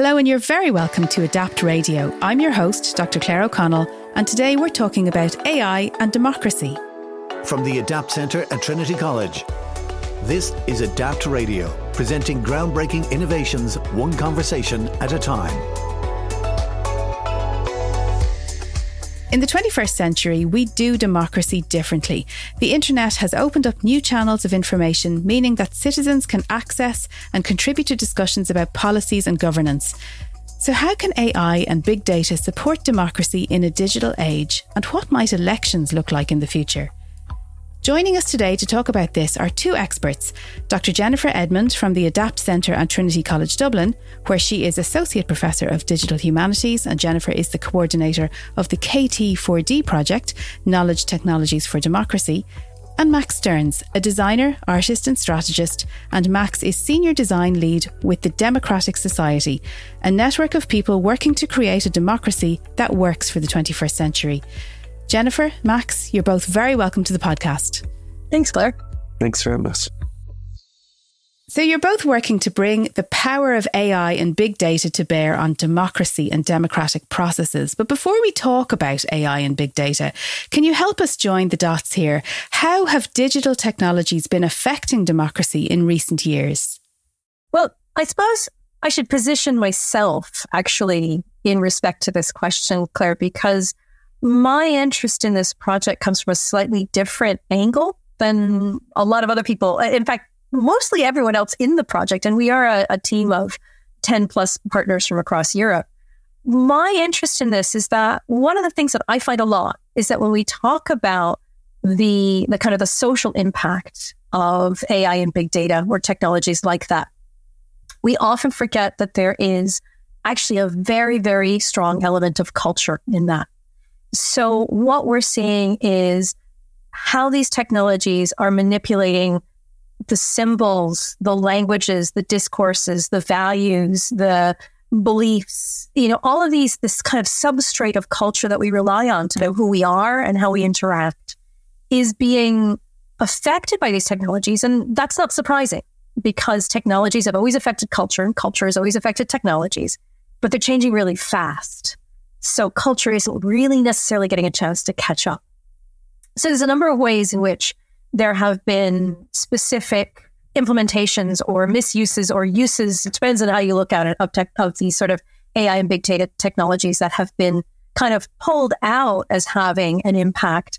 Hello and you're very welcome to Adapt Radio. I'm your host, Dr. Claire O'Connell, and today we're talking about AI and democracy. From the Adapt Centre at Trinity College, this is Adapt Radio, presenting groundbreaking innovations, one conversation at a time. In the 21st century, we do democracy differently. The internet has opened up new channels of information, meaning that citizens can access and contribute to discussions about policies and governance. So how can AI and big data support democracy in a digital age? And what might elections look like in the future? Joining us today to talk about this are two experts, Dr. Jennifer Edmond from the Adapt Centre at Trinity College Dublin, where she is Associate Professor of Digital Humanities, and Jennifer is the coordinator of the KT4D project, Knowledge Technologies for Democracy, and Max Stearns, a designer, artist and strategist, and Max is Senior Design Lead with the Democratic Society, a network of people working to create a democracy that works for the 21st century. Jennifer, Max, you're both very welcome to the podcast. Thanks, Claire. Thanks for having us. So you're both working to bring the power of AI and big data to bear on democracy and democratic processes. But before we talk about AI and big data, can you help us join the dots here? How have digital technologies been affecting democracy in recent years? Well, I suppose I should position myself actually in respect to this question, Claire, because my interest in this project comes from a slightly different angle than a lot of other people. In fact, mostly everyone else in the project. And we are a team of 10 plus partners from across Europe. My interest in this is that one of the things that I find a lot is that when we talk about the kind of the social impact of AI and big data or technologies like that, we often forget that there is actually a very, very strong element of culture in that. So what we're seeing is how these technologies are manipulating the symbols, the languages, the discourses, the values, the beliefs, all of this kind of substrate of culture that we rely on to know who we are and how we interact is being affected by these technologies. And that's not surprising because technologies have always affected culture and culture has always affected technologies, but they're changing really fast. So culture isn't really necessarily getting a chance to catch up. So there's a number of ways in which there have been specific implementations or misuses or uses, it depends on how you look at it, of these sort of AI and big data technologies that have been kind of pulled out as having an impact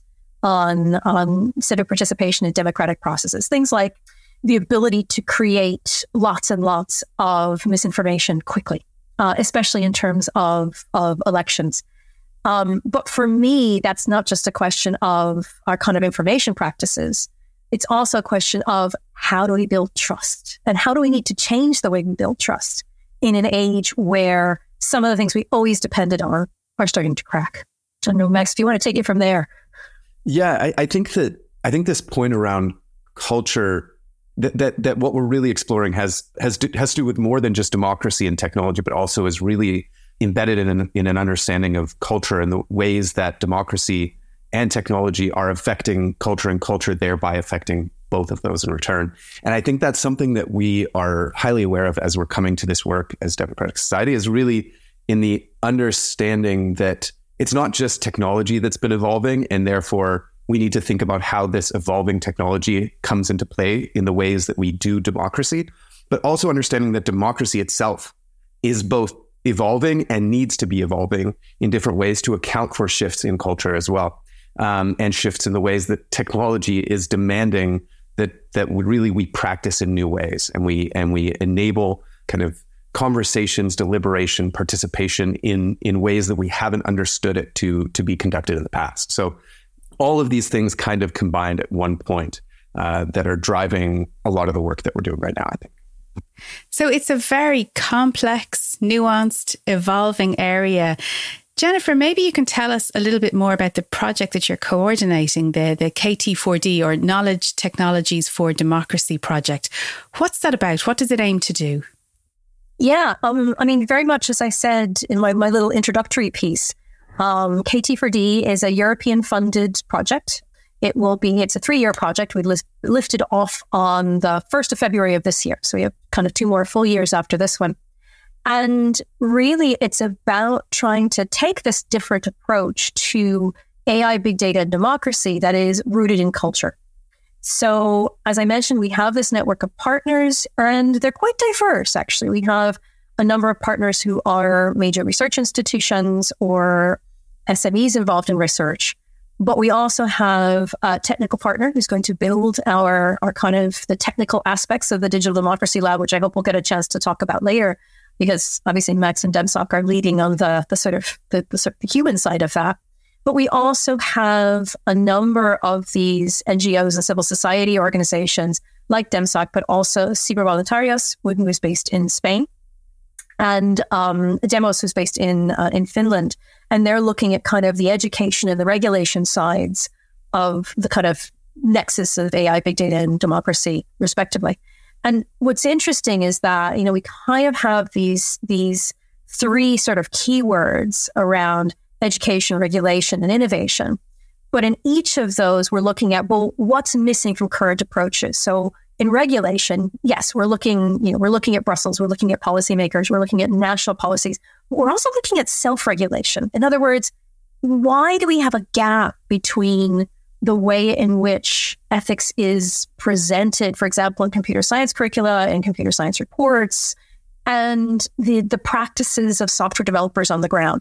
on civic participation in democratic processes. Things like the ability to create lots and lots of misinformation quickly. Especially in terms of elections. But for me, that's not just a question of our kind of information practices. It's also a question of how do we build trust and how do we need to change the way we build trust in an age where some of the things we always depended on are starting to crack. I don't know, Max, if you want to take it from there. Yeah, I think this point around culture that what we're really exploring has to do with more than just democracy and technology, but also is really embedded in an understanding of culture and the ways that democracy and technology are affecting culture and culture thereby affecting both of those in return. And I think that's something that we are highly aware of as we're coming to this work as Democratic Society, is really in the understanding that it's not just technology that's been evolving, and therefore we need to think about how this evolving technology comes into play in the ways that we do democracy, but also understanding that democracy itself is both evolving and needs to be evolving in different ways to account for shifts in culture as well, and shifts in the ways that technology is demanding that we practice in new ways, and we enable kind of conversations, deliberation, participation in ways that we haven't understood it to be conducted in the past. So all of these things kind of combined at one point that are driving a lot of the work that we're doing right now, I think. So it's a very complex, nuanced, evolving area. Jennifer, maybe you can tell us a little bit more about the project that you're coordinating, the KT4D or Knowledge Technologies for Democracy project. What's that about? What does it aim to do? Yeah, very much as I said in my little introductory piece, KT4D is a European-funded project. It's a 3-year project. We lifted off on the 1st of February of this year. So we have kind of 2 more full years after this one. And really, it's about trying to take this different approach to AI, big data, and democracy that is rooted in culture. So, as I mentioned, we have this network of partners, and they're quite diverse, actually. We have a number of partners who are major research institutions or SMEs involved in research. But we also have a technical partner who's going to build our kind of the technical aspects of the Digital Democracy Lab, which I hope we'll get a chance to talk about later, because obviously Max and DemSoc are leading on the human side of that. But we also have a number of these NGOs and civil society organizations like DemSoc, but also Cibervoluntarios, who is based in Spain, and Demos, who's based in Finland. And they're looking at kind of the education and the regulation sides of the kind of nexus of AI, big data, and democracy, respectively. And what's interesting is that, we kind of have these three sort of keywords around education, regulation, and innovation. But in each of those, we're looking at, well, what's missing from current approaches? So in regulation, yes, we're looking at Brussels, we're looking at policymakers, we're looking at national policies. We're also looking at self-regulation. In other words, why do we have a gap between the way in which ethics is presented, for example, in computer science curricula and computer science reports, and the practices of software developers on the ground?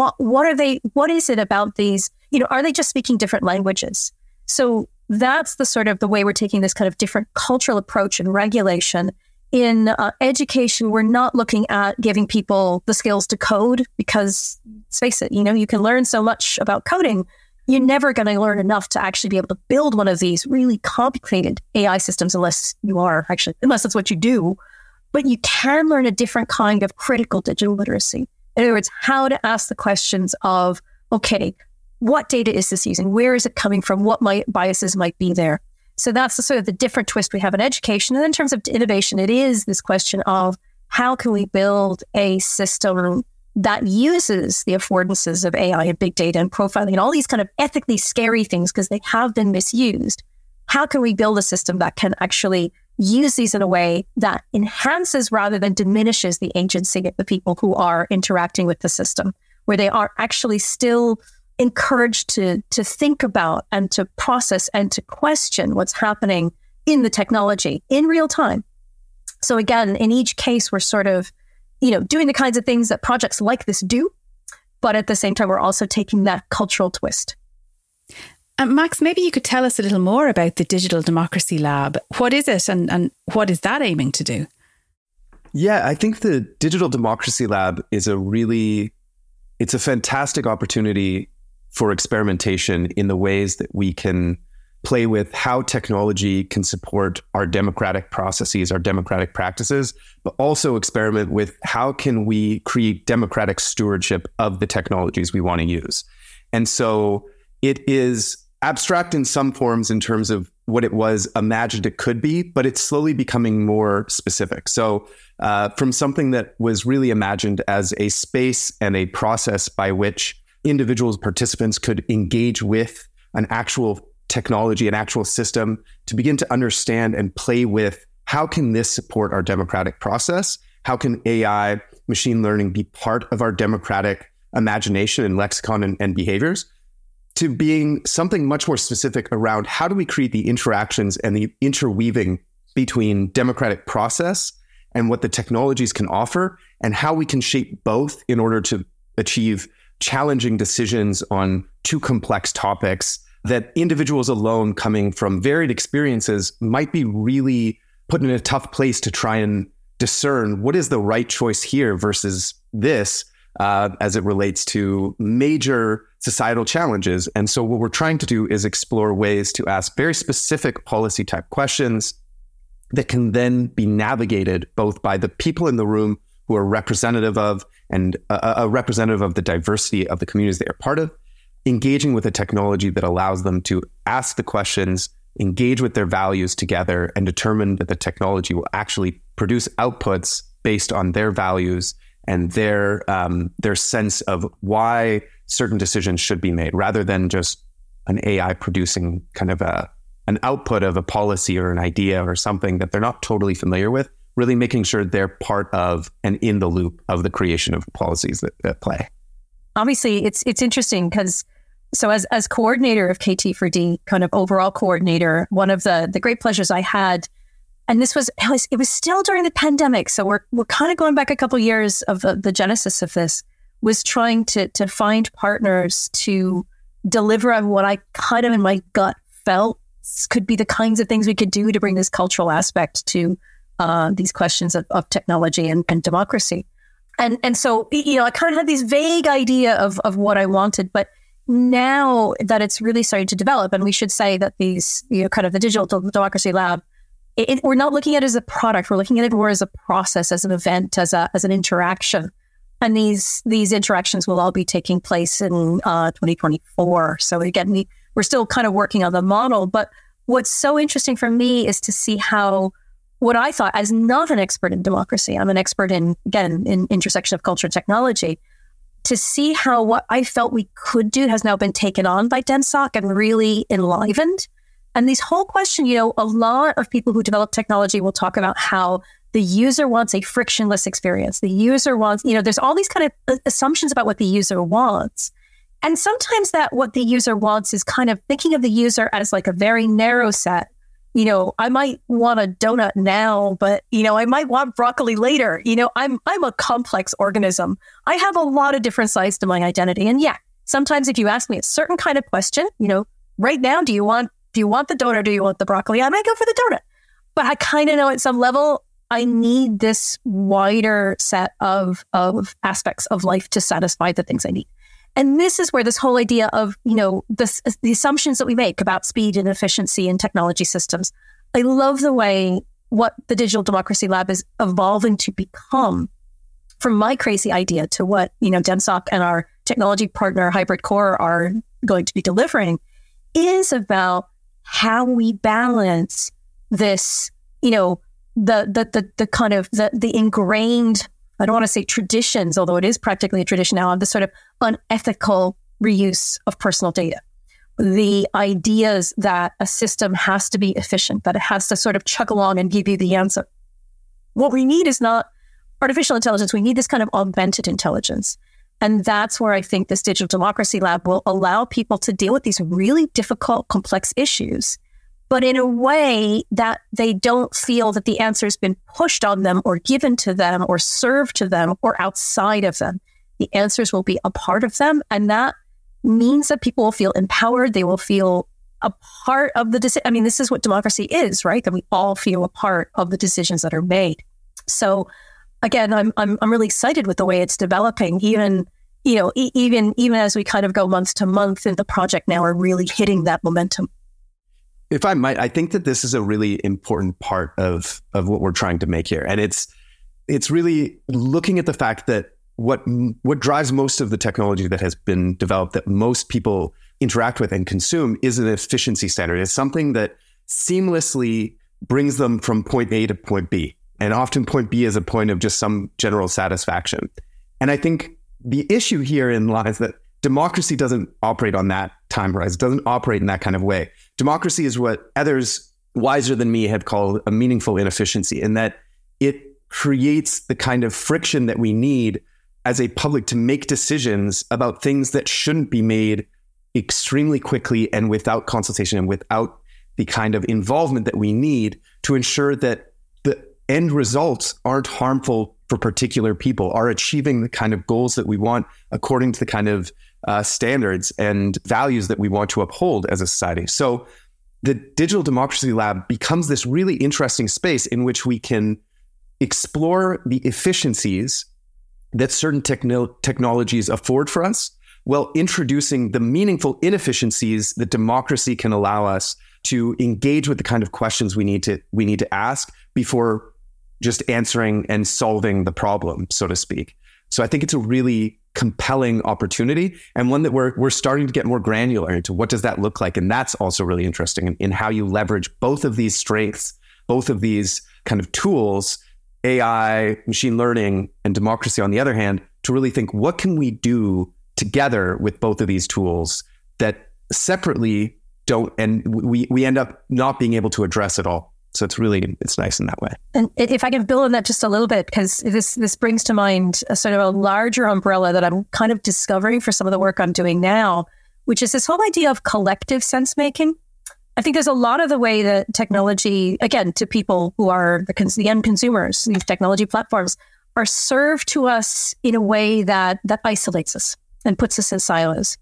What is it about these? Are they just speaking different languages? So that's the way we're taking this kind of different cultural approach in regulation. In education, we're not looking at giving people the skills to code, because let's face it, you can learn so much about coding. You're never going to learn enough to actually be able to build one of these really complicated AI systems unless that's what you do. But you can learn a different kind of critical digital literacy. In other words, how to ask the questions of, okay, what data is this using? Where is it coming from? What biases might be there? So that's the different twist we have in education. And in terms of innovation, it is this question of how can we build a system that uses the affordances of AI and big data and profiling and all these kind of ethically scary things, because they have been misused. How can we build a system that can actually use these in a way that enhances rather than diminishes the agency of the people who are interacting with the system, where they are actually still encouraged to think about and to process and to question what's happening in the technology in real time. So again, in each case, we're sort of, doing the kinds of things that projects like this do, but at the same time, we're also taking that cultural twist. Max, maybe you could tell us a little more about the Digital Democracy Lab. What is it and what is that aiming to do? Yeah, I think the Digital Democracy Lab is it's a fantastic opportunity for experimentation in the ways that we can play with how technology can support our democratic processes, our democratic practices, but also experiment with how can we create democratic stewardship of the technologies we want to use. And so it is abstract in some forms in terms of what it was imagined it could be, but it's slowly becoming more specific. So from something that was really imagined as a space and a process by which individuals, participants could engage with an actual technology, an actual system, to begin to understand and play with how can this support our democratic process? How can AI, machine learning be part of our democratic imagination and lexicon and behaviors? To being something much more specific around how do we create the interactions and the interweaving between democratic process and what the technologies can offer, and how we can shape both in order to achieve challenging decisions on two complex topics that individuals alone coming from varied experiences might be really put in a tough place to try and discern what is the right choice here versus this as it relates to major societal challenges. And so what we're trying to do is explore ways to ask very specific policy type questions that can then be navigated both by the people in the room who are representative of and a representative of the diversity of the communities they are part of, engaging with a technology that allows them to ask the questions, engage with their values together, and determine that the technology will actually produce outputs based on their values and their sense of why certain decisions should be made, rather than just an AI producing kind of an output of a policy or an idea or something that they're not totally familiar with, really making sure they're part of and in the loop of the creation of policies that play. Obviously, it's interesting because so as coordinator of KT4D, kind of overall coordinator, one of the great pleasures I had, and it was still during the pandemic, so we're kind of going back a couple of years of the genesis of this, was trying to find partners to deliver on what I kind of in my gut felt could be the kinds of things we could do to bring this cultural aspect to these questions of technology and democracy. And so, I kind of had this vague idea of what I wanted, but now that it's really starting to develop, and we should say that these, kind of the Digital Democracy Lab, we're not looking at it as a product, we're looking at it more as a process, as an event, as an interaction. And these interactions will all be taking place in 2024. So again, we're still kind of working on the model. But what's so interesting for me is to see how what I thought, as not an expert in democracy, I'm an expert in intersection of culture and technology, to see how what I felt we could do has now been taken on by DenSoc and really enlivened. And this whole question, a lot of people who develop technology will talk about how the user wants a frictionless experience. The user wants, there's all these kind of assumptions about what the user wants. And sometimes that what the user wants is kind of thinking of the user as like a very narrow set. I might want a donut now, but, I might want broccoli later. I'm a complex organism. I have a lot of different sides to my identity. And yeah, sometimes if you ask me a certain kind of question, right now, do you want the donut or do you want the broccoli? I might go for the donut. But I kind of know at some level, I need this wider set of aspects of life to satisfy the things I need. And this is where this whole idea of, the assumptions that we make about speed and efficiency in technology systems. I love the way what the Digital Democracy Lab is evolving to become, from my crazy idea to what, DenSoc and our technology partner Hybrid Core are going to be delivering, is about how we balance this, the kind of the ingrained, I don't want to say traditions, although it is practically a tradition now, of the sort of unethical reuse of personal data. The ideas that a system has to be efficient, that it has to sort of chug along and give you the answer. What we need is not artificial intelligence. We need this kind of augmented intelligence. And that's where I think this Digital Democracy Lab will allow people to deal with these really difficult, complex issues, but in a way that they don't feel that the answer has been pushed on them or given to them or served to them or outside of them. The answers will be a part of them. And that means that people will feel empowered. They will feel a part of the decision. I mean, this is what democracy is, right? That we all feel a part of the decisions that are made. So again, I'm really excited with the way it's developing, even as we kind of go month to month in the project now, are really hitting that momentum. If I might, I think that this is a really important part of what we're trying to make here. And it's really looking at the fact that what drives most of the technology that has been developed, that most people interact with and consume, is an efficiency standard. It's something that seamlessly brings them from point A to point B. And often point B is a point of just some general satisfaction. And I think the issue herein lies that democracy doesn't operate on that time horizon, doesn't operate in that kind of way. Democracy is what others wiser than me have called a meaningful inefficiency, in that it creates the kind of friction that we need as a public to make decisions about things that shouldn't be made extremely quickly and without consultation and without the kind of involvement that we need to ensure that the end results aren't harmful for particular people, are achieving the kind of goals that we want according to the kind of standards and values that we want to uphold as a society. So the Digital Democracy Lab becomes this really interesting space in which we can explore the efficiencies that certain technologies afford for us, while introducing the meaningful inefficiencies that democracy can allow us to engage with the kind of questions we need to ask before just answering and solving the problem, so to speak. So I think it's a really compelling opportunity, and one that we're starting to get more granular into what does that look like. And that's also really interesting in how you leverage both of these strengths, both of these kind of tools, AI, machine learning, and democracy on the other hand, to really think, what can we do together with both of these tools that separately don't, and we end up not being able to address at all. it's nice in that way. And if I can build on that just a little bit, because this brings to mind a sort of a larger umbrella that I'm kind of discovering for some of the work I'm doing now, which is this whole idea of collective sense making. I think there's a lot of the way that technology, again, to people who are the end consumers, these technology platforms are served to us in a way that isolates us and puts us in silos.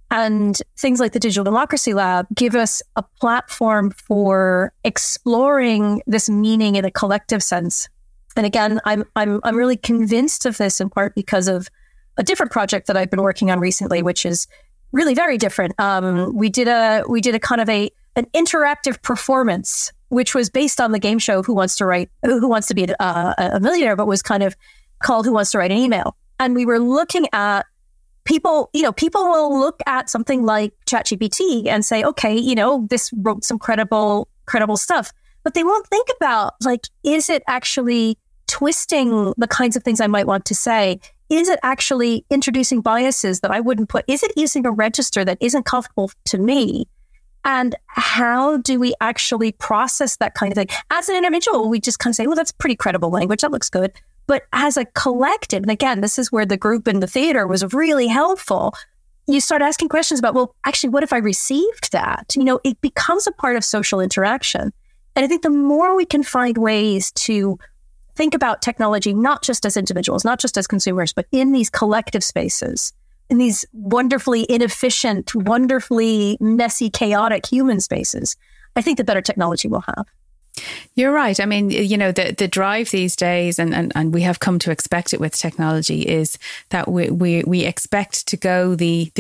And things like the Digital Democracy Lab give us a platform for exploring this meaning in a collective sense. And again, I'm really convinced of this in part because of a different project that I've been working on recently, which is really very different. We did a kind of an interactive performance, which was based on the game show Who Wants to Be a Millionaire, but was kind of called Who Wants to Write an Email. And we were looking at people will look at something like ChatGPT and say, okay, this wrote some credible stuff, but they won't think about, like, is it actually twisting the kinds of things I might want to say? Is it actually introducing biases that I wouldn't put? Is it using a register that isn't comfortable to me? And how do we actually process that kind of thing? As an individual, we just kind of say, well, that's pretty credible language. That looks good. But as a collective, and again, this is where the group in the theater was really helpful. You start asking questions about, well, actually, what if I received that? It becomes a part of social interaction. And I think the more we can find ways to think about technology, not just as individuals, not just as consumers, but in these collective spaces, in these wonderfully inefficient, wonderfully messy, chaotic human spaces, I think the better technology we'll have. You're right. I mean, the drive these days, and we have come to expect it with technology, is that we expect to go the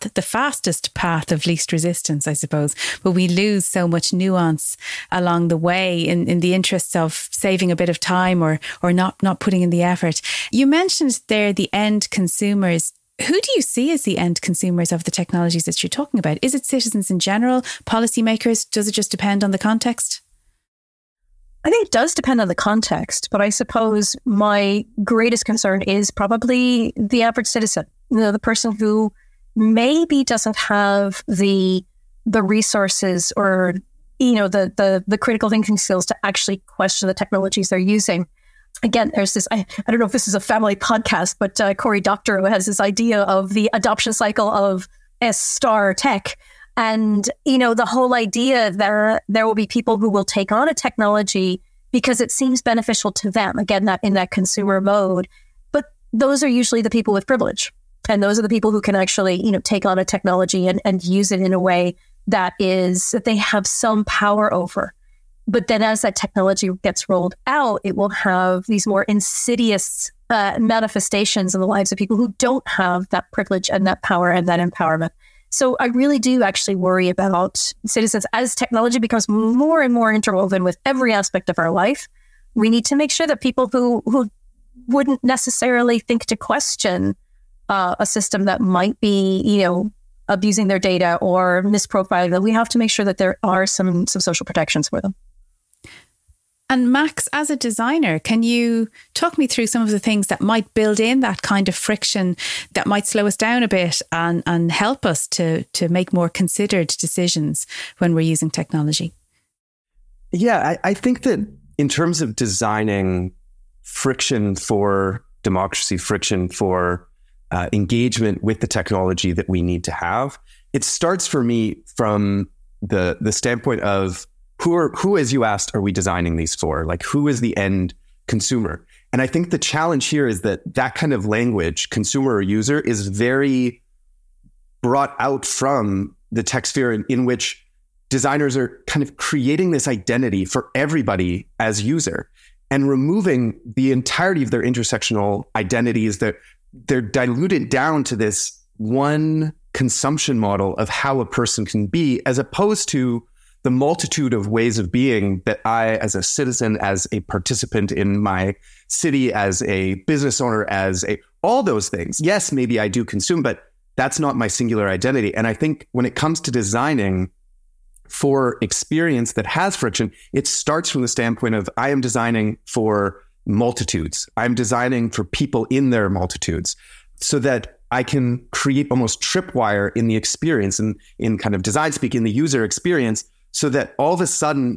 fastest path of least resistance, I suppose, but we lose so much nuance along the way in the interests of saving a bit of time or not putting in the effort. You mentioned there the end consumers. Who do you see as the end consumers of the technologies that you're talking about? Is it citizens in general, policymakers? Does it just depend on the context? I think it does depend on the context, but I suppose my greatest concern is probably the average citizen, the person who maybe doesn't have the resources or, the critical thinking skills to actually question the technologies they're using. Again, there's this, I don't know if this is a family podcast, but Cory Doctorow has this idea of the adoption cycle of S-star tech. And, the whole idea there will be people who will take on a technology because it seems beneficial to them. Again, that in that consumer mode. But those are usually the people with privilege. And those are the people who can actually, take on a technology and use it in a way that they have some power over. But then as that technology gets rolled out, it will have these more insidious manifestations in the lives of people who don't have that privilege and that power and that empowerment. So I really do actually worry about citizens as technology becomes more and more interwoven with every aspect of our life. We need to make sure that people who wouldn't necessarily think to question a system that might be, abusing their data or misprofiling them, we have to make sure that there are some social protections for them. And Max, as a designer, can you talk me through some of the things that might build in that kind of friction that might slow us down a bit and help us to make more considered decisions when we're using technology? Yeah, I think that in terms of designing friction for democracy, friction for engagement with the technology that we need to have, it starts for me from the standpoint of who, as you asked, are we designing these for? Like, who is the end consumer? And I think the challenge here is that kind of language, consumer or user, is very brought out from the tech sphere in which designers are kind of creating this identity for everybody as user and removing the entirety of their intersectional identities. That they're diluted down to this one consumption model of how a person can be, as opposed to the multitude of ways of being that I, as a citizen, as a participant in my city, as a business owner, all those things. Yes, maybe I do consume, but that's not my singular identity. And I think when it comes to designing for experience that has friction, it starts from the standpoint of I am designing for multitudes. I'm designing for people in their multitudes so that I can create almost tripwire in the experience and in kind of design speak, in the user experience, so that all of a sudden,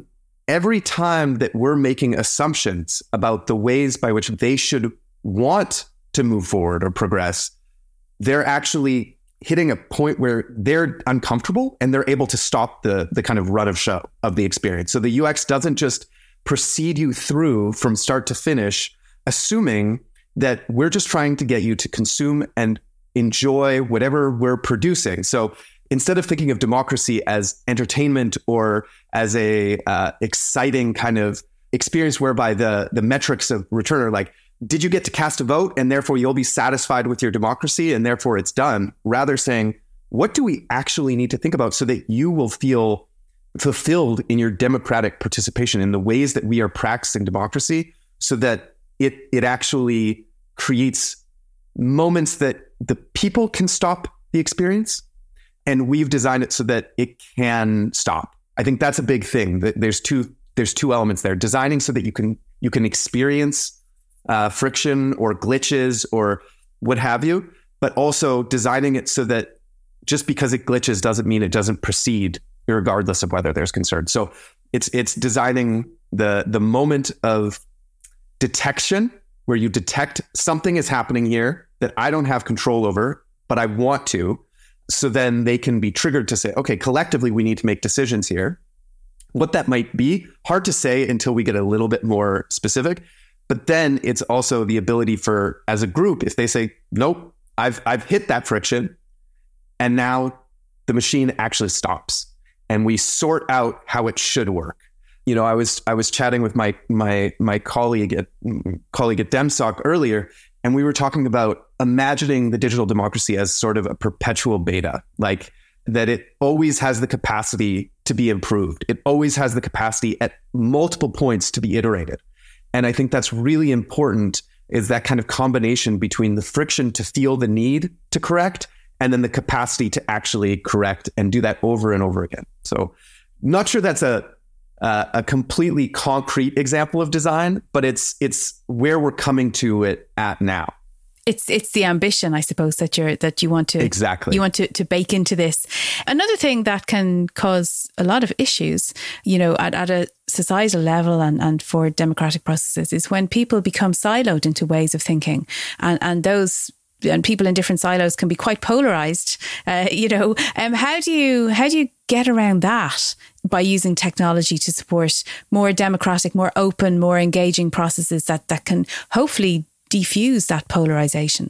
every time that we're making assumptions about the ways by which they should want to move forward or progress, they're actually hitting a point where they're uncomfortable and they're able to stop the kind of run of show of the experience. So the UX doesn't just proceed you through from start to finish, assuming that we're just trying to get you to consume and enjoy whatever we're producing. So instead of thinking of democracy as entertainment or as a exciting kind of experience whereby the metrics of return are like, did you get to cast a vote and therefore you'll be satisfied with your democracy and therefore it's done, rather saying, what do we actually need to think about so that you will feel fulfilled in your democratic participation in the ways that we are practicing democracy, so that it actually creates moments that the people can stop the experience, and we've designed it so that it can stop. I think that's a big thing. There's two elements there: designing so that you can experience friction or glitches or what have you, but also designing it so that just because it glitches doesn't mean it doesn't proceed, regardless of whether there's concern. So it's designing the moment of detection where you detect something is happening here that I don't have control over, but I want to. So then they can be triggered to say, okay, collectively, we need to make decisions here. What that might be, hard to say until we get a little bit more specific. But then it's also the ability for, as a group, if they say, nope, I've hit that friction, and now the machine actually stops and we sort out how it should work. You know, I was chatting with my colleague at DemSoc earlier, and we were talking about imagining the digital democracy as sort of a perpetual beta, like that it always has the capacity to be improved. It always has the capacity at multiple points to be iterated. And I think that's really important, is that kind of combination between the friction to feel the need to correct and then the capacity to actually correct and do that over and over again. So not sure that's a completely concrete example of design, but it's where we're coming to it at now. It's the ambition, I suppose, that you want to exactly. You want to bake into this. Another thing that can cause a lot of issues, you know, at a societal level and for democratic processes, is when people become siloed into ways of thinking, and people in different silos can be quite polarized. How do you get around that by using technology to support more democratic, more open, more engaging processes that can hopefully defuse that polarization?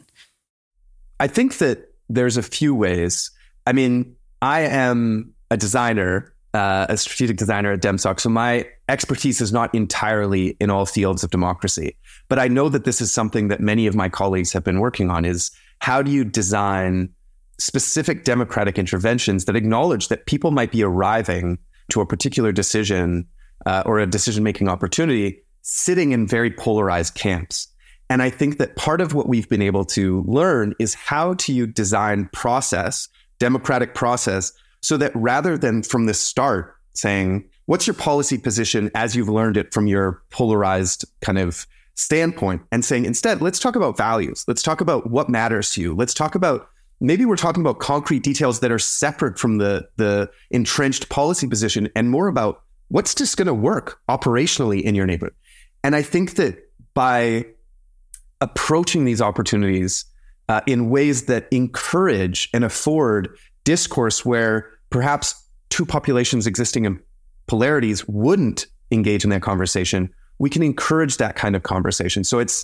I think that there's a few ways. I mean, I am a designer, a strategic designer at DemSoc, so my expertise is not entirely in all fields of democracy. But I know that this is something that many of my colleagues have been working on, is how do you design specific democratic interventions that acknowledge that people might be arriving to a particular decision or a decision-making opportunity sitting in very polarized camps. And I think that part of what we've been able to learn is how do you design democratic process, so that rather than from the start saying, what's your policy position as you've learned it from your polarized kind of standpoint, and saying instead, let's talk about values. Let's talk about what matters to you. Let's talk about, maybe we're talking about concrete details that are separate from the entrenched policy position, and more about what's just going to work operationally in your neighborhood. And I think that by approaching these opportunities in ways that encourage and afford discourse where perhaps two populations existing in polarities wouldn't engage in that conversation, we can encourage that kind of conversation. So it's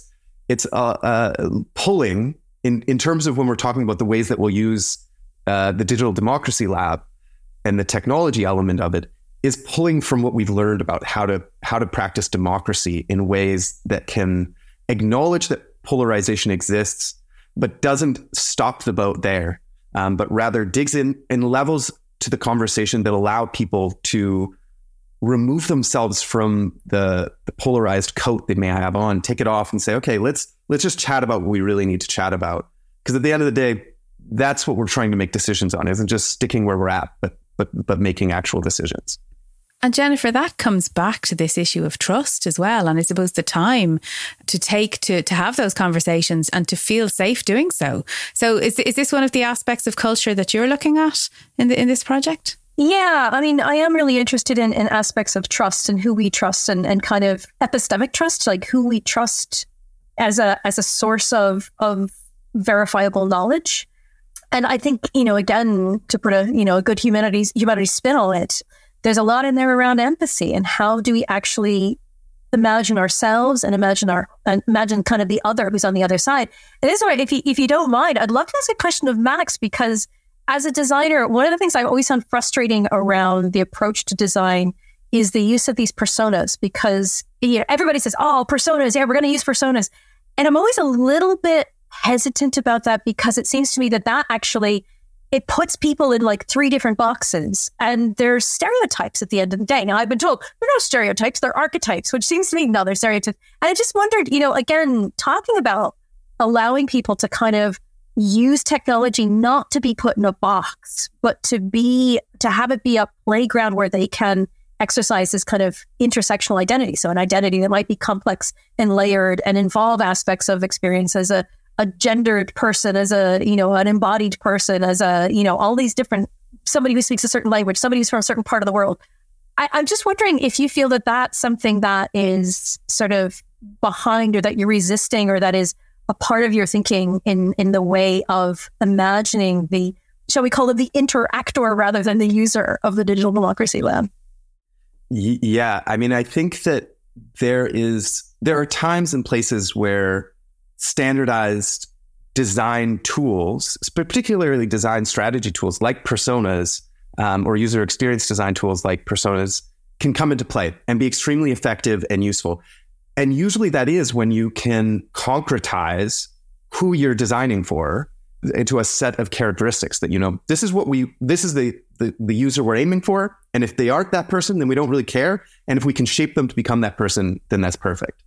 pulling in terms of when we're talking about the ways that we'll use the Digital Democracy Lab and the technology element of it, is pulling from what we've learned about how to practice democracy in ways that can acknowledge that polarization exists, but doesn't stop the boat there, but rather digs in levels to the conversation that allow people to remove themselves from the polarized coat they may have on, take it off and say, okay, let's just chat about what we really need to chat about. Because at the end of the day, that's what we're trying to make decisions on, isn't just sticking where we're at, but making actual decisions. And Jennifer, that comes back to this issue of trust as well. And I suppose the time to take to have those conversations and to feel safe doing so. So is this one of the aspects of culture that you're looking at in this project? Yeah, I mean, I am really interested in aspects of trust and who we trust and kind of epistemic trust, like who we trust as a source of verifiable knowledge. And I think, again, to put a good humanities spin on it, there's a lot in there around empathy and how do we actually imagine ourselves and imagine kind of the other who's on the other side. It is all right. If you don't mind, I'd love to ask a question of Max, because as a designer, one of the things I've always found frustrating around the approach to design is the use of these personas, because everybody says, oh, personas, yeah, we're going to use personas. And I'm always a little bit hesitant about that, because it seems to me that actually, it puts people in like 3 different boxes, and there's stereotypes at the end of the day. Now, I've been told there are no stereotypes, they're archetypes, which seems to me, no, they're stereotypes. And I just wondered, again, talking about allowing people to kind of use technology not to be put in a box, but to have it be a playground where they can exercise this kind of intersectional identity. So an identity that might be complex and layered and involve aspects of experience as a gendered person, as an embodied person, as all these different, somebody who speaks a certain language, somebody who's from a certain part of the world. I'm just wondering if you feel that that's something that is sort of behind, or that you're resisting, or that is a part of your thinking in the way of imagining the, shall we call it, the interactor rather than the user of the Digital Democracy Lab? Yeah, I mean, I think that there are times and places where standardized design tools, particularly design strategy tools like personas, or user experience design tools like personas, can come into play and be extremely effective and useful. And usually that is when you can concretize who you're designing for into a set of characteristics that, this is the user we're aiming for. And if they aren't that person, then we don't really care. And if we can shape them to become that person, then that's perfect.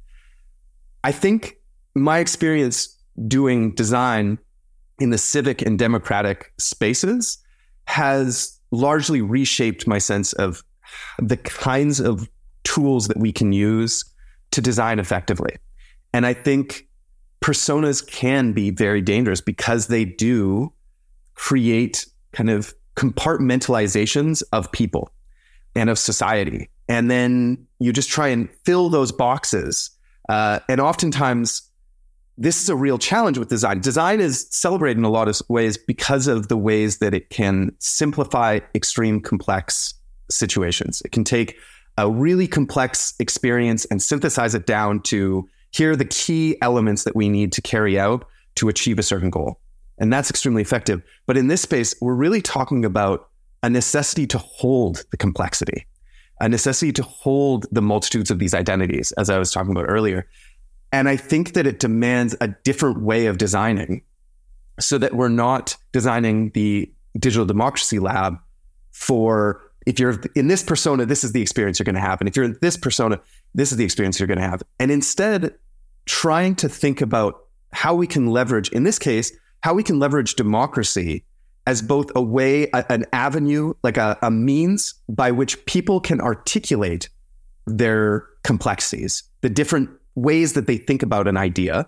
I think my experience doing design in the civic and democratic spaces has largely reshaped my sense of the kinds of tools that we can use to design effectively. And I think personas can be very dangerous because they do create kind of compartmentalizations of people and of society. And then you just try and fill those boxes. And oftentimes, this is a real challenge with design. Design is celebrated in a lot of ways because of the ways that it can simplify extreme complex situations. It can take a really complex experience and synthesize it down to, here are the key elements that we need to carry out to achieve a certain goal. And that's extremely effective. But in this space, we're really talking about a necessity to hold the complexity, a necessity to hold the multitudes of these identities, as I was talking about earlier. And I think that it demands a different way of designing, so that we're not designing the Digital Democracy Lab for, if you're in this persona, this is the experience you're going to have. And if you're in this persona, this is the experience you're going to have. And instead, trying to think about how we can leverage, in this case, how we can leverage democracy as both a way, an avenue, like a means by which people can articulate their complexities, the different ways that they think about an idea,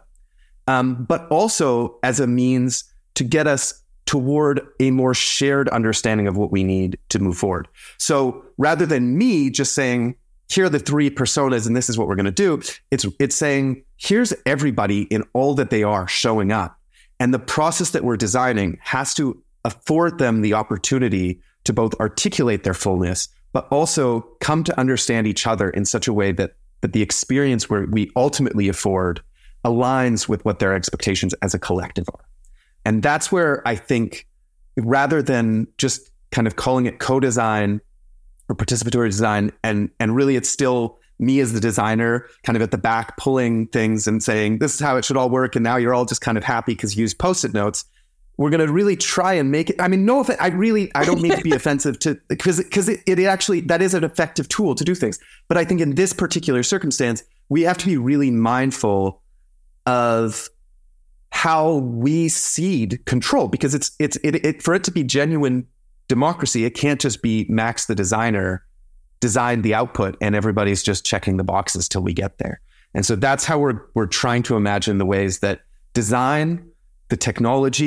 but also as a means to get us toward a more shared understanding of what we need to move forward. So rather than me just saying, here are the 3 personas and this is what we're going to do, it's saying, here's everybody in all that they are showing up. And the process that we're designing has to afford them the opportunity to both articulate their fullness, but also come to understand each other in such a way that the experience where we ultimately afford aligns with what their expectations as a collective are. And that's where I think, rather than just kind of calling it co-design or participatory design, and really it's still me as the designer kind of at the back pulling things and saying, this is how it should all work, and now you're all just kind of happy because you use Post-it notes. We're going to really try and make it, I mean, no offense, I don't mean to be offensive to, because it actually, that is an effective tool to do things. But I think in this particular circumstance, we have to be really mindful of how we cede control, because it's for it to be genuine democracy, it can't just be Max the designer design the output and everybody's just checking the boxes till we get there. And so that's how we're trying to imagine the ways that design, the technology,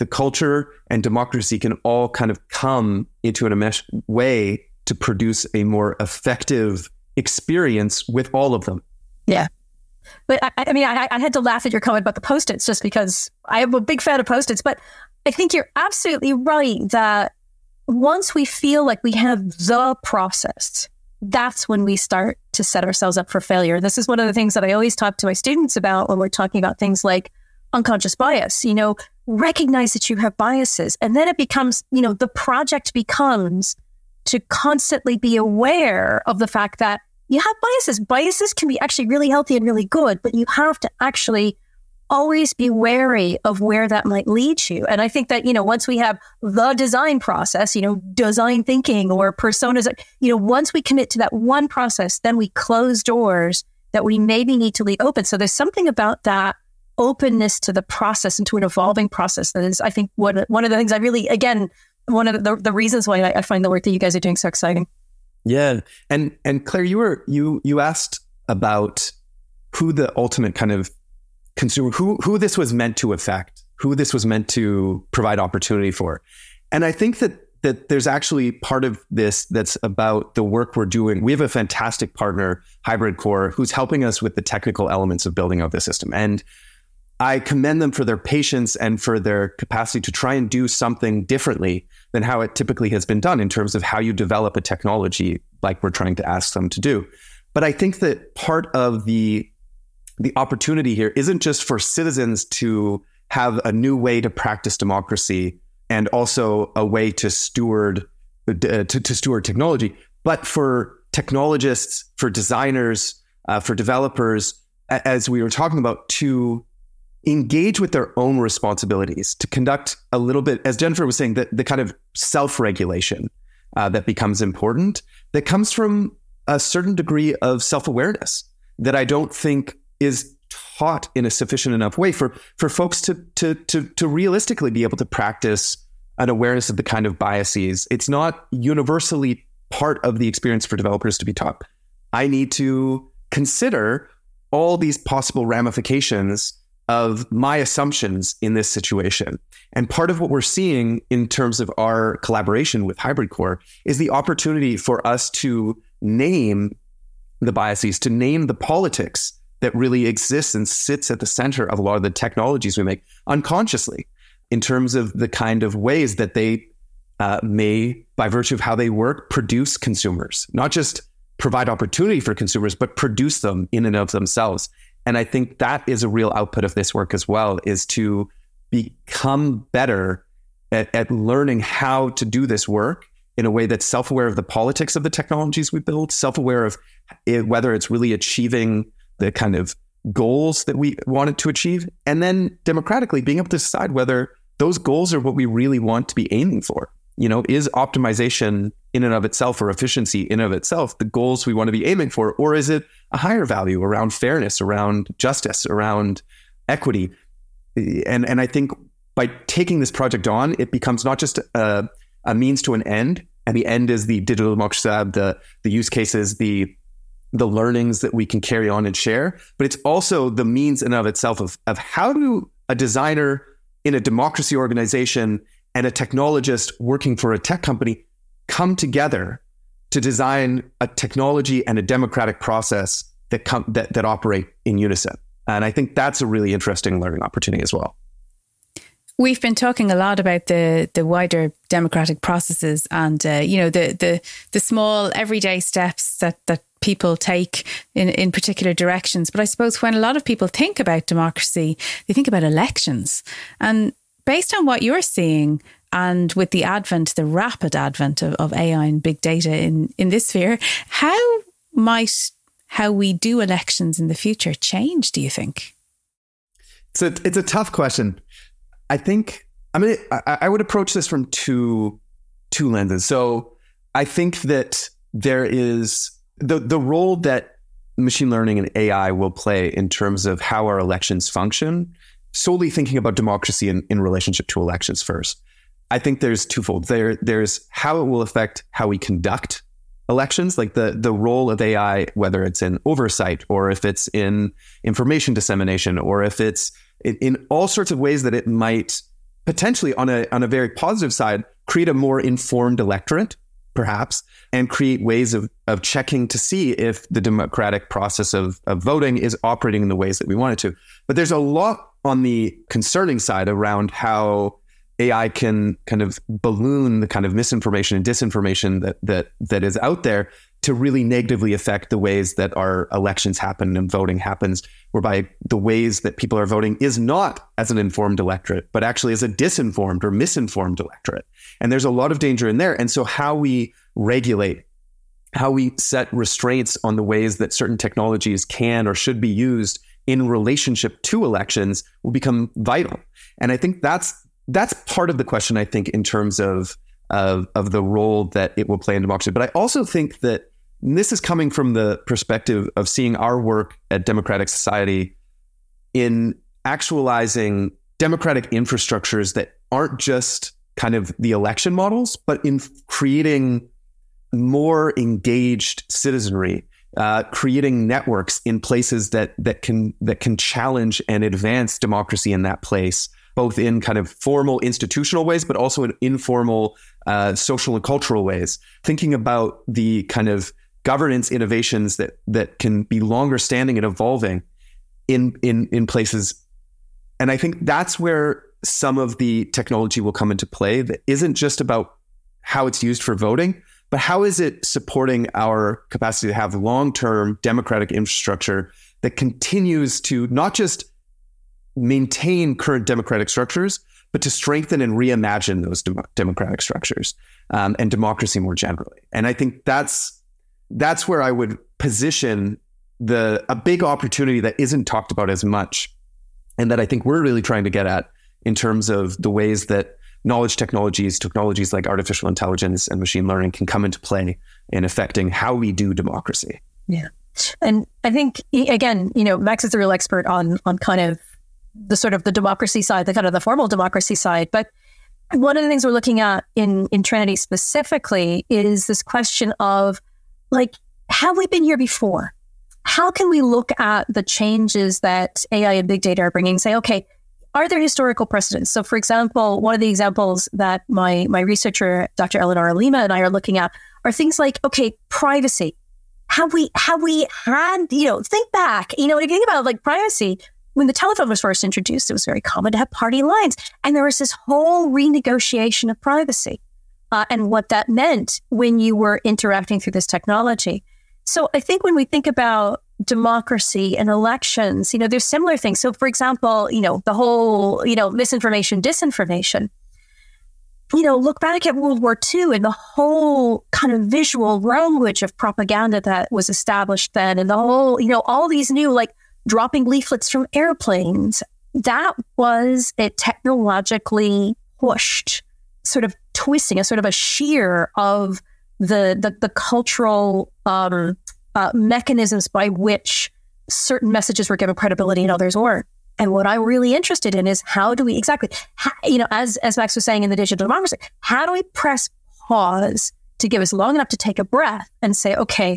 the culture and democracy can all kind of come into an enmeshed way to produce a more effective experience with all of them. Yeah. But I had to laugh at your comment about the Post-its just because I am a big fan of Post-its, but I think you're absolutely right that once we feel like we have the process, that's when we start to set ourselves up for failure. This is one of the things that I always talk to my students about when we're talking about things like unconscious bias. Recognize that you have biases, and then it becomes, the project becomes to constantly be aware of the fact that you have biases. Biases can be actually really healthy and really good, but you have to actually always be wary of where that might lead you. And I think that, once we have the design process, design thinking or personas, once we commit to that one process, then we close doors that we maybe need to leave open. So there's something about that openness to the process and to an evolving process that is, I think, one of the things I really, again, one of the reasons why I find the work that you guys are doing so exciting. Yeah. And Claire, you asked about who the ultimate kind of consumer, who this was meant to affect, who this was meant to provide opportunity for. And I think that there's actually part of this that's about the work we're doing. We have a fantastic partner, HybridCore, who's helping us with the technical elements of building out the system. And I commend them for their patience and for their capacity to try and do something differently than how it typically has been done in terms of how you develop a technology like we're trying to ask them to do. But I think that part of the opportunity here isn't just for citizens to have a new way to practice democracy and also a way to steward technology, but for technologists, for designers, for developers, as we were talking about, to engage with their own responsibilities, to conduct a little bit, as Jennifer was saying, the kind of self-regulation that becomes important, that comes from a certain degree of self-awareness that I don't think is taught in a sufficient enough way for folks to realistically be able to practice an awareness of the kind of biases. It's not universally part of the experience for developers to be taught. I need to consider all these possible ramifications of my assumptions in this situation. And part of what we're seeing in terms of our collaboration with HybridCore is the opportunity for us to name the biases, to name the politics that really exists and sits at the center of a lot of the technologies we make unconsciously, in terms of the kind of ways that they may, by virtue of how they work, produce consumers, not just provide opportunity for consumers, but produce them in and of themselves. And I think that is a real output of this work as well, is to become better at learning how to do this work in a way that's self-aware of the politics of the technologies we build, self-aware of whether it's really achieving the kind of goals that we wanted to achieve, and then democratically being able to decide whether those goals are what we really want to be aiming for. Is optimization in and of itself, or efficiency in and of itself, the goals we want to be aiming for? Or is it a higher value around fairness, around justice, around equity? And I think by taking this project on, it becomes not just a means to an end, and the end is the Digital Democracy Lab, the use cases, the learnings that we can carry on and share, but it's also the means in and of itself of how do a designer in a democracy organization and a technologist working for a tech company come together to design a technology and a democratic process that operate in unison. And I think that's a really interesting learning opportunity as well. We've been talking a lot about the wider democratic processes and the small everyday steps that people take in particular directions. But I suppose when a lot of people think about democracy, they think about elections. And based on what you're seeing, and with the rapid advent of AI and big data in this sphere, how might how we do elections in the future change, do you think? It's a tough question. I would approach this from two lenses. So I think that there is the role that machine learning and AI will play in terms of how our elections function, solely thinking about democracy in relationship to elections first. I think there's twofold. There's how it will affect how we conduct elections, like the role of AI, whether it's in oversight or if it's in information dissemination or if it's in all sorts of ways that it might potentially on a very positive side, create a more informed electorate, perhaps, and create ways of checking to see if the democratic process of voting is operating in the ways that we want it to. But there's a lot on the concerning side around how AI can kind of balloon the kind of misinformation and disinformation that is out there to really negatively affect the ways that our elections happen and voting happens, whereby the ways that people are voting is not as an informed electorate, but actually as a disinformed or misinformed electorate. And there's a lot of danger in there. And so how we regulate, how we set restraints on the ways that certain technologies can or should be used in relationship to elections will become vital. And I think that's part of the question, I think, in terms of the role that it will play in democracy. But I also think that this is coming from the perspective of seeing our work at Democratic Society in actualizing democratic infrastructures that aren't just kind of the election models, but in creating more engaged citizenry, creating networks in places that can challenge and advance democracy in that place, both in kind of formal institutional ways, but also in informal social and cultural ways. Thinking about the kind of governance innovations that can be longer standing and evolving in places. And I think that's where some of the technology will come into play that isn't just about how it's used for voting, but how is it supporting our capacity to have long-term democratic infrastructure that continues to not just maintain current democratic structures, but to strengthen and reimagine those democratic structures and democracy more generally. And I think that's where I would position a big opportunity that isn't talked about as much, and that I think we're really trying to get at in terms of the ways that knowledge technologies like artificial intelligence and machine learning can come into play in affecting how we do democracy. Yeah. And I think, again, Max is the real expert on kind of the sort of the democracy side, the kind of the formal democracy side. But one of the things we're looking at in Trinity specifically is this question of, like, have we been here before? How can we look at the changes that AI and big data are bringing and say, okay, are there historical precedents? So, for example, one of the examples that my researcher, Dr. Eleonora Lima, and I are looking at are things like, okay, privacy. Have we had, think back, if you think about like privacy, when the telephone was first introduced, it was very common to have party lines. And there was this whole renegotiation of privacy and what that meant when you were interacting through this technology. So I think when we think about democracy and elections, there's similar things. So for example, the whole, misinformation, disinformation, look back at World War II and the whole kind of visual language of propaganda that was established then, and the whole, all these new, like, dropping leaflets from airplanes. That was a technologically pushed sort of twisting, a sort of a shear of the cultural mechanisms by which certain messages were given credibility and others weren't. And what I'm really interested in is how do we as Max was saying in the digital democracy, how do we press pause to give us long enough to take a breath and say, okay,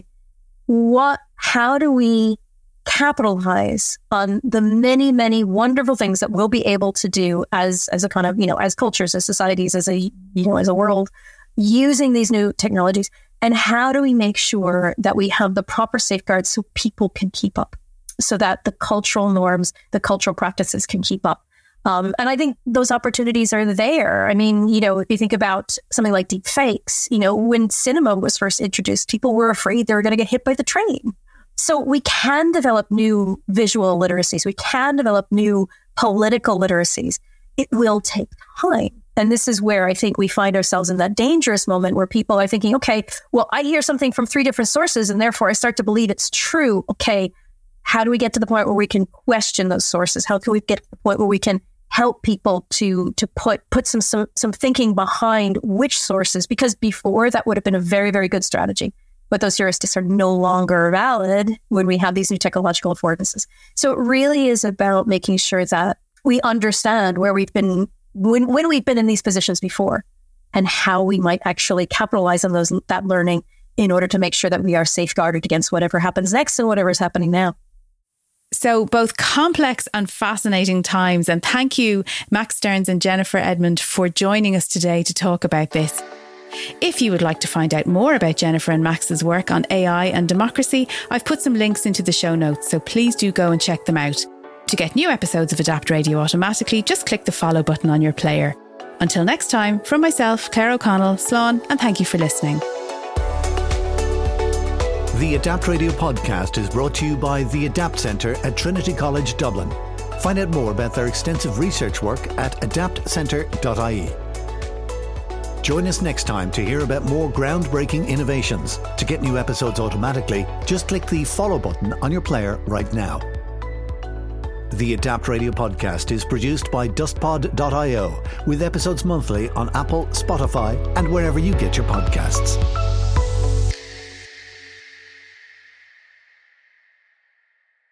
how do we capitalize on the many, many wonderful things that we'll be able to do as a kind of, as cultures, as societies, as a world, using these new technologies? And how do we make sure that we have the proper safeguards so people can keep up, so that the cultural norms, the cultural practices can keep up? And I think those opportunities are there. I mean, if you think about something like deep fakes, when cinema was first introduced, people were afraid they were going to get hit by the train. So we can develop new visual literacies. We can develop new political literacies. It will take time. And this is where I think we find ourselves in that dangerous moment where people are thinking, okay, well, I hear something from 3 different sources and therefore I start to believe it's true. Okay, how do we get to the point where we can question those sources? How can we get to the point where we can help people to put some thinking behind which sources? Because before, that would have been a very, very good strategy. But those heuristics are no longer valid when we have these new technological affordances. So it really is about making sure that we understand where we've been, when we've been in these positions before, and how we might actually capitalize on that learning in order to make sure that we are safeguarded against whatever happens next and whatever is happening now. So both complex and fascinating times. And thank you, Max Stearns and Jennifer Edmond, for joining us today to talk about this. If you would like to find out more about Jennifer and Max's work on AI and democracy, I've put some links into the show notes, so please do go and check them out. To get new episodes of Adapt Radio automatically, just click the follow button on your player. Until next time, from myself, Claire O'Connell, Slán, and thank you for listening. The Adapt Radio podcast is brought to you by the Adapt Centre at Trinity College Dublin. Find out more about their extensive research work at adaptcentre.ie. Join us next time to hear about more groundbreaking innovations. To get new episodes automatically, just click the follow button on your player right now. The Adapt Radio podcast is produced by dustpod.io with episodes monthly on Apple, Spotify, and wherever you get your podcasts.